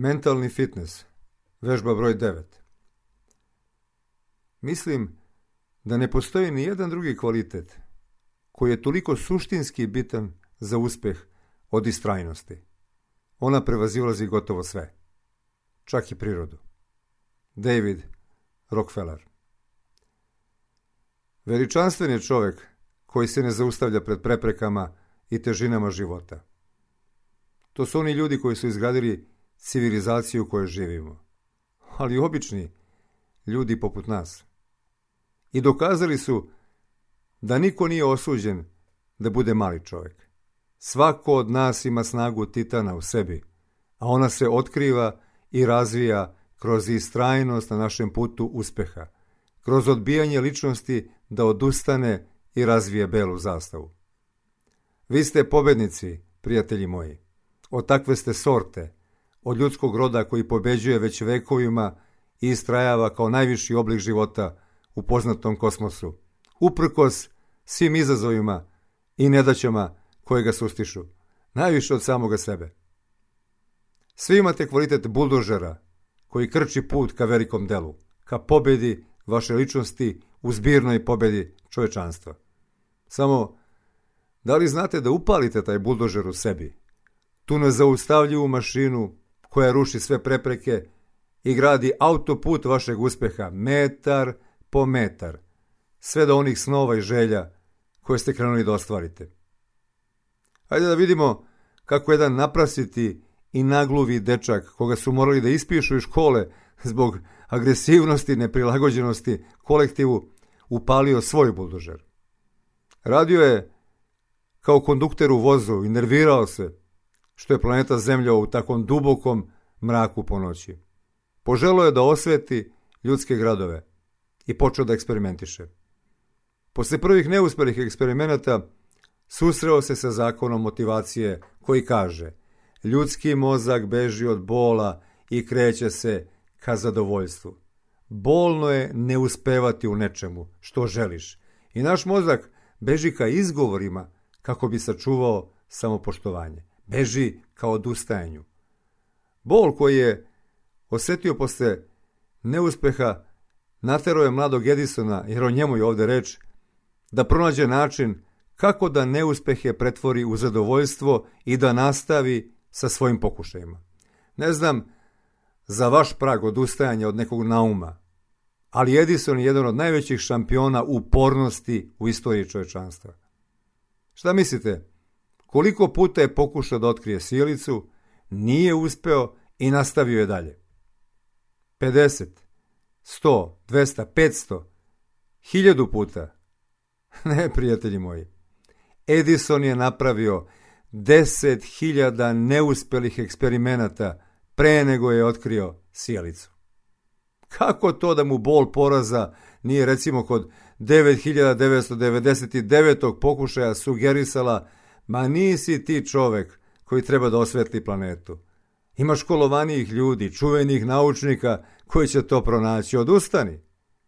Mentalni fitness, vežba broj 9. Mislim da ne postoji ni jedan drugi kvalitet koji je toliko suštinski bitan za uspjeh od istrajnosti. Ona prevazilazi gotovo sve, čak i prirodu. David Rockefeller. Veličanstven je čovjek koji se ne zaustavlja pred preprekama i težinama života. To su oni ljudi koji su izgradili civilizaciju u kojoj živimo, ali obični ljudi poput nas. I dokazali su da niko nije osuđen da bude mali čovjek. Svako od nas ima snagu titana u sebi, a ona se otkriva i razvija kroz istrajnost na našem putu uspjeha, kroz odbijanje ličnosti da odustane i razvije belu zastavu. Vi ste pobednici, prijatelji moji. Od takve ste sorte, od ljudskog roda koji pobeđuje već vekovima i istrajava kao najviši oblik života u poznatom kosmosu, uprkos svim izazovima i nedaćama koje ga sustišu, najviše od samoga sebe. Svi imate kvalitet buldožera koji krči put ka velikom delu, ka pobedi vaše ličnosti u zbirnoj pobedi čovječanstva. Samo, da li znate da upalite taj buldožer u sebi, tu nezaustavljivu mašinu koja ruši sve prepreke i gradi autoput vašeg uspjeha metar po metar, sve do onih snova i želja koje ste krenuli da ostvarite. Hajde da vidimo kako jedan naprasiti i nagluvi dečak, koga su morali da ispišu iz škole zbog agresivnosti i neprilagođenosti kolektivu, upalio svoj buldožer. Radio je kao kondukter u vozu i nervirao se što je planeta Zemlja u takvom dubokom mraku po noći. Poželio je da osveti ljudske gradove i počeo da eksperimentiše. Posle prvih neuspelih eksperimenata susreo se sa zakonom motivacije koji kaže: ljudski mozak beži od bola i kreće se ka zadovoljstvu. Bolno je ne uspevati u nečemu što želiš i naš mozak beži ka izgovorima kako bi sačuvao samopoštovanje. Beži ka odustajanju. Bol koji je osjetio posle neuspeha naterao je mladog Edisona, jer o njemu je ovdje reč, da pronađe način kako da neuspehe pretvori u zadovoljstvo i da nastavi sa svojim pokušajima. Ne znam za vaš prag odustajanja od nekog nauma, ali Edison je jedan od najvećih šampiona upornosti u istoriji čovječanstva. Šta mislite? Koliko puta je pokušao da otkrije sijalicu, nije uspeo i nastavio je dalje? 50, 100, 200, 500, 1000 puta? Ne, prijatelji moji. Edison je napravio 10.000 neuspelih eksperimenata pre nego je otkrio sijalicu. Kako to da mu bol poraza nije recimo kod 9.999. pokušaja sugerisala: ma nisi ti čovek koji treba da osvetli planetu. Ima školovanijih ljudi, čuvenih naučnika koji će to pronaći. Odustani.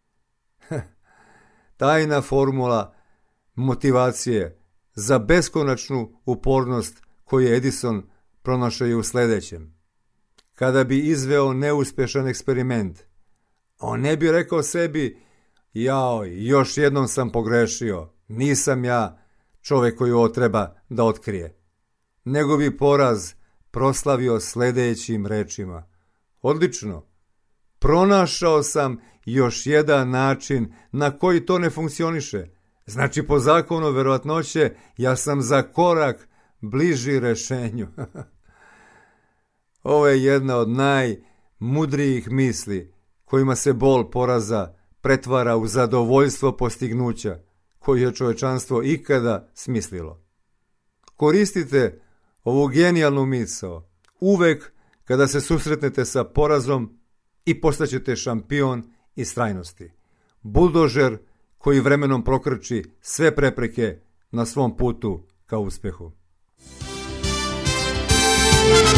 Tajna formula motivacije za beskonačnu upornost koju je Edison pronašao je u sljedećem. Kada bi izveo neuspješan eksperiment, on ne bi rekao sebi: jao, još jednom sam pogrešio, nisam ja čovjek koji ovo treba da otkrije. Nego bi poraz proslavio sljedećim rečima: odlično, pronašao sam još jedan način na koji to ne funkcioniše. Znači, po zakonu verovatnoće ja sam za korak bliži rešenju. Ovo je jedna od najmudrijih misli kojima se bol poraza pretvara u zadovoljstvo postignuća koju je čovječanstvo ikada smislilo. Koristite ovu genijalnu misao uvek kada se susretnete sa porazom i postaćete šampion istrajnosti. Buldožer koji vremenom prokrči sve prepreke na svom putu ka uspjehu.